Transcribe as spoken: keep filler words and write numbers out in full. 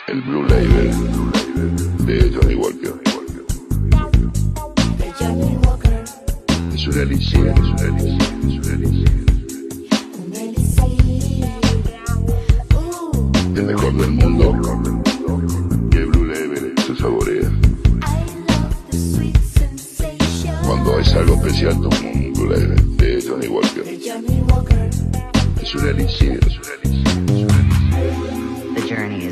El Blue Label de Johnny Walker. Es un elixir, es un elixir, es un elixir. El mejor del mundo, que el Blue Label se saborea. Cuando es algo especial, tomo un Blue Label de Johnny Walker. Es un elixir, es un elixir, es un elixir. The journey is